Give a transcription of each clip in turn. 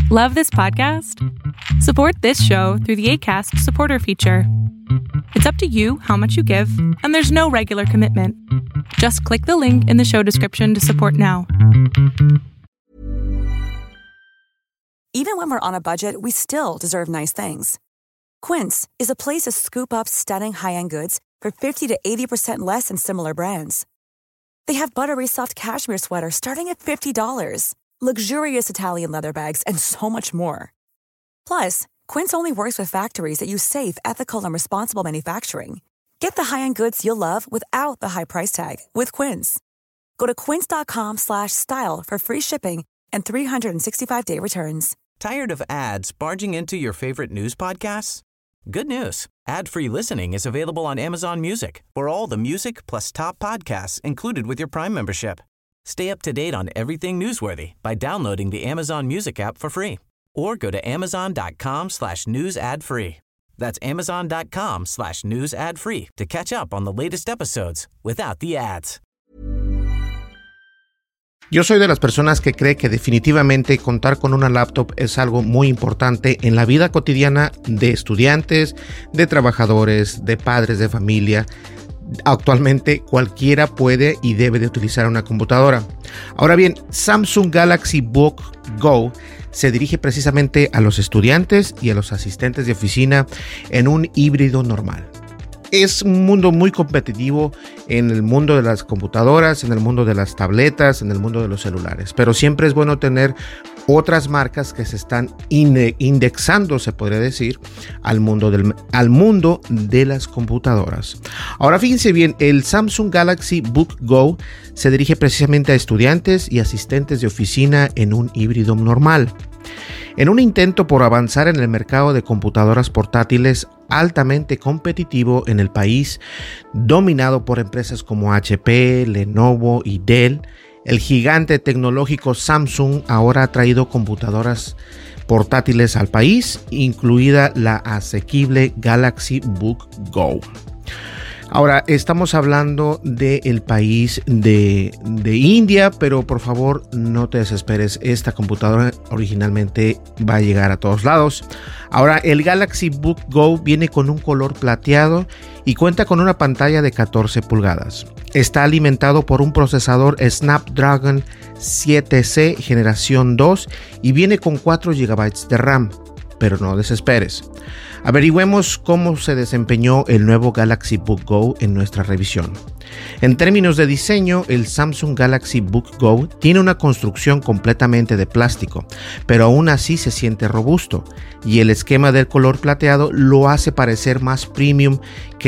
Love this podcast? Support this show through the Acast supporter feature. It's up to you how much you give, and there's no regular commitment. Just click the link in the show description to support now. Even when we're on a budget, we still deserve nice things. Quince is a place to scoop up stunning high-end goods for 50 to 80% less than similar brands. They have buttery soft cashmere sweaters starting at $50, luxurious Italian leather bags, and so much more. Plus, Quince only works with factories that use safe, ethical, and responsible manufacturing. Get the high-end goods you'll love without the high price tag with Quince. Go to quince.com/style for free shipping and 365-day returns. Tired of ads barging into your favorite news podcasts? Good news. Ad-free listening is available on Amazon Music for all the music plus top podcasts included with your Prime membership. Stay up to date on everything newsworthy by downloading the Amazon Music app for free or go to amazon.com/news ad free. That's amazon.com/news ad free to catch up on the latest episodes without the ads. Yo soy de las personas que cree que definitivamente contar con una laptop es algo muy importante en la vida cotidiana de estudiantes, de trabajadores, de padres de familia. Actualmente cualquiera puede y debe de utilizar una computadora. Ahora bien, Samsung Galaxy Book Go se dirige precisamente a los estudiantes y a los asistentes de oficina en un híbrido normal. Es un mundo muy competitivo en el mundo de las computadoras, en el mundo de las tabletas, en el mundo de los celulares. Pero siempre es bueno tener otras marcas que se están indexando, se podría decir, al mundo de las computadoras. Ahora fíjense bien, el Samsung Galaxy Book Go se dirige precisamente a estudiantes y asistentes de oficina en un híbrido normal. En un intento por avanzar en el mercado de computadoras portátiles altamente competitivo en el país, dominado por empresas como HP, Lenovo y Dell, el gigante tecnológico Samsung ahora ha traído computadoras portátiles al país, incluida la asequible Galaxy Book Go. Ahora, estamos hablando del país de India, pero por favor no te desesperes, esta computadora originalmente va a llegar a todos lados. Ahora, el Galaxy Book Go viene con un color plateado y cuenta con una pantalla de 14 pulgadas. Está alimentado por un procesador Snapdragon 7C generación 2 y viene con 4 GB de RAM, pero no desesperes. Averigüemos cómo se desempeñó el nuevo Galaxy Book Go en nuestra revisión. En términos de diseño, el Samsung Galaxy Book Go tiene una construcción completamente de plástico, pero aún así se siente robusto, y el esquema del color plateado lo hace parecer más premium,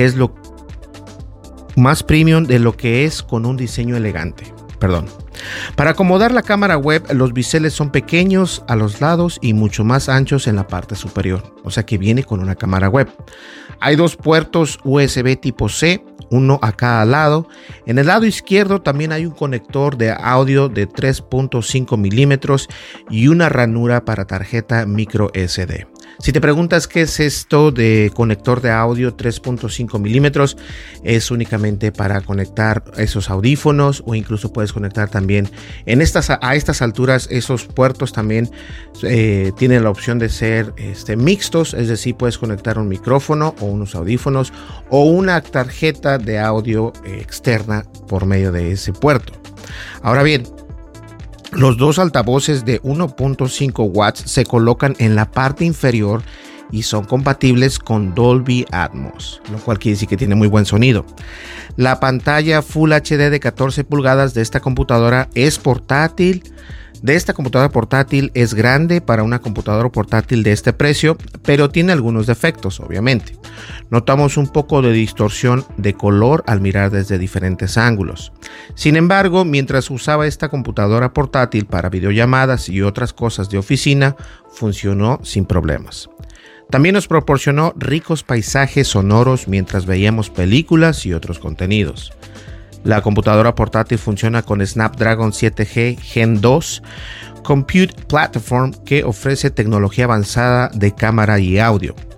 de lo que es con un diseño elegante. Para acomodar la cámara web, los biseles son pequeños a los lados y mucho más anchos en la parte superior, o sea que viene con una cámara web. Hay 2 puertos USB tipo C, uno a cada lado. En el lado izquierdo también hay un conector de audio de 3.5 milímetros y una ranura para tarjeta micro SD. Si te preguntas qué es esto de conector de audio 3.5 milímetros, es únicamente para conectar esos audífonos, o incluso puedes conectar también a estas alturas. Esos puertos también tienen la opción de ser mixtos, es decir, puedes conectar un micrófono o unos audífonos o una tarjeta de audio externa por medio de ese puerto. Ahora bien, los 2 altavoces de 1.5 watts se colocan en la parte inferior y son compatibles con Dolby Atmos, lo cual quiere decir que tiene muy buen sonido. La pantalla Full HD de 14 pulgadas de esta computadora es portátil. Es grande para una computadora portátil de este precio, pero tiene algunos defectos, obviamente. Notamos un poco de distorsión de color al mirar desde diferentes ángulos. Sin embargo, mientras usaba esta computadora portátil para videollamadas y otras cosas de oficina, funcionó sin problemas. También nos proporcionó ricos paisajes sonoros mientras veíamos películas y otros contenidos. La computadora portátil funciona con Snapdragon 7G Gen 2 Compute Platform, que ofrece tecnología avanzada de cámara y audio.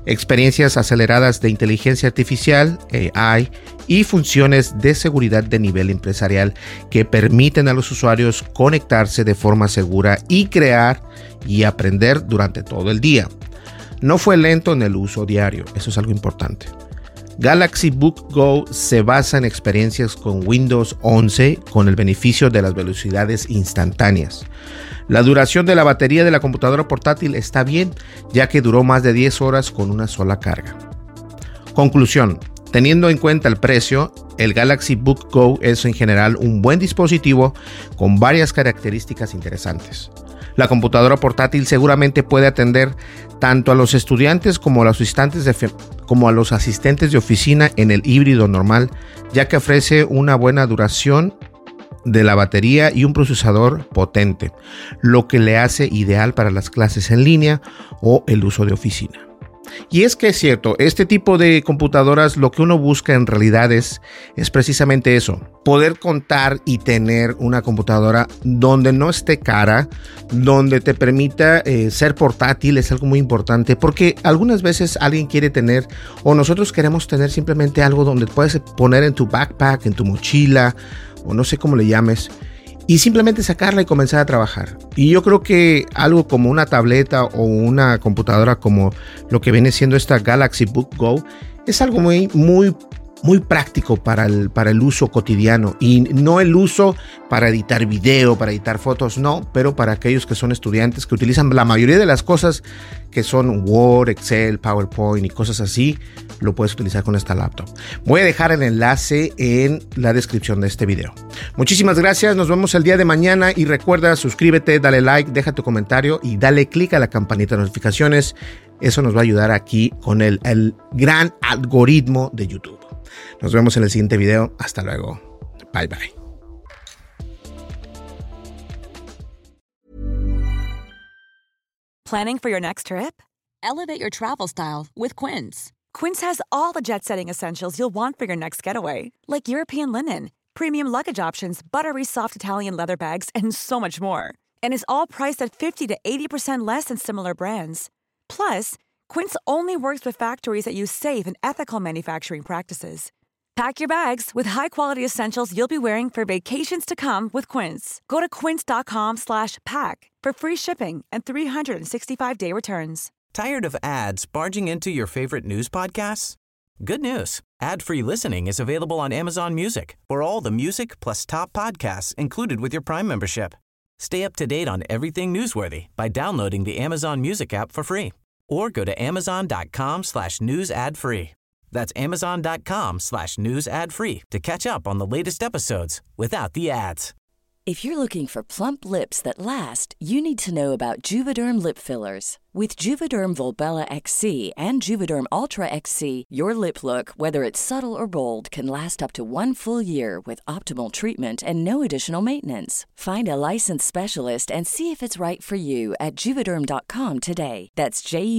experiencias aceleradas de inteligencia artificial, AI, y funciones de seguridad de nivel empresarial que permiten a los usuarios conectarse de forma segura y crear y aprender durante todo el día. No fue lento en el uso diario, eso es algo importante. Galaxy Book Go se basa en experiencias con Windows 11 con el beneficio de las velocidades instantáneas. La duración de la batería de la computadora portátil está bien, ya que duró más de 10 horas con una sola carga. Conclusión: teniendo en cuenta el precio, el Galaxy Book Go es en general un buen dispositivo con varias características interesantes. La computadora portátil seguramente puede atender tanto a los estudiantes como a los asistentes de oficina en el híbrido normal, ya que ofrece una buena duración de la batería y un procesador potente, lo que le hace ideal para las clases en línea o el uso de oficina. Y es que es cierto, este tipo de computadoras lo que uno busca en realidad es precisamente eso, poder contar y tener una computadora donde no esté cara, donde te permita ser portátil. Es algo muy importante porque algunas veces alguien quiere tener, o nosotros queremos tener simplemente algo donde puedes poner en tu backpack, en tu mochila, o no sé cómo le llames, y simplemente sacarla y comenzar a trabajar. Y yo creo que algo como una tableta o una computadora como lo que viene siendo esta Galaxy Book Go es algo muy práctico para el uso cotidiano, y no el uso para editar video, para editar fotos, no, pero para aquellos que son estudiantes que utilizan la mayoría de las cosas que son Word, Excel, PowerPoint y cosas así, lo puedes utilizar con esta laptop. Voy a dejar el enlace en la descripción de este video. Muchísimas gracias, nos vemos el día de mañana y recuerda, suscríbete, dale like, deja tu comentario y dale click a la campanita de notificaciones. Eso nos va a ayudar aquí con el gran algoritmo de YouTube. Nos vemos en el siguiente video. Hasta luego. Bye bye. Planning for your next trip? Elevate your travel style with Quince. Quince has all the jet-setting essentials you'll want for your next getaway, like European linen, premium luggage options, buttery soft Italian leather bags, and so much more. And is all priced at 50 to 80% less than similar brands. Plus, Quince only works with factories that use safe and ethical manufacturing practices. Pack your bags with high-quality essentials you'll be wearing for vacations to come with Quince. Go to quince.com/pack for free shipping and 365-day returns. Tired of ads barging into your favorite news podcasts? Good news. Ad-free listening is available on Amazon Music for all the music plus top podcasts included with your Prime membership. Stay up to date on everything newsworthy by downloading the Amazon Music app for free or go to amazon.com/news ad free. That's amazon.com/news ad free to catch up on the latest episodes without the ads. If you're looking for plump lips that last, you need to know about Juvederm lip fillers. With Juvederm Volbella XC and Juvederm Ultra XC, your lip look, whether it's subtle or bold, can last up to 1 full year with optimal treatment and no additional maintenance. Find a licensed specialist and see if it's right for you at Juvederm.com today. That's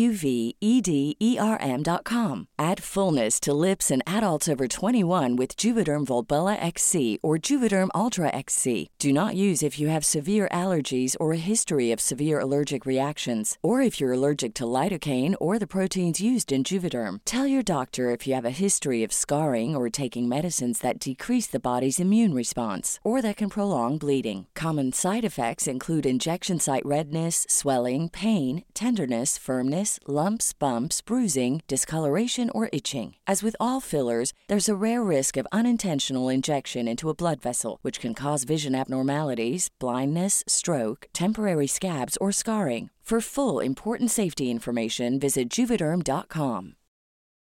JUVEDERM.com. Add fullness to lips in adults over 21 with Juvederm Volbella XC or Juvederm Ultra XC. Do not use if you have severe allergies or a history of severe allergic reactions, or if you're allergic to lidocaine or the proteins used in Juvederm. Tell your doctor if you have a history of scarring or taking medicines that decrease the body's immune response or that can prolong bleeding. Common side effects include injection site redness, swelling, pain, tenderness, firmness, lumps, bumps, bruising, discoloration, or itching. As with all fillers, there's a rare risk of unintentional injection into a blood vessel, which can cause vision abnormalities, blindness, stroke, temporary scabs, or scarring. For full, important safety information, visit Juvederm.com.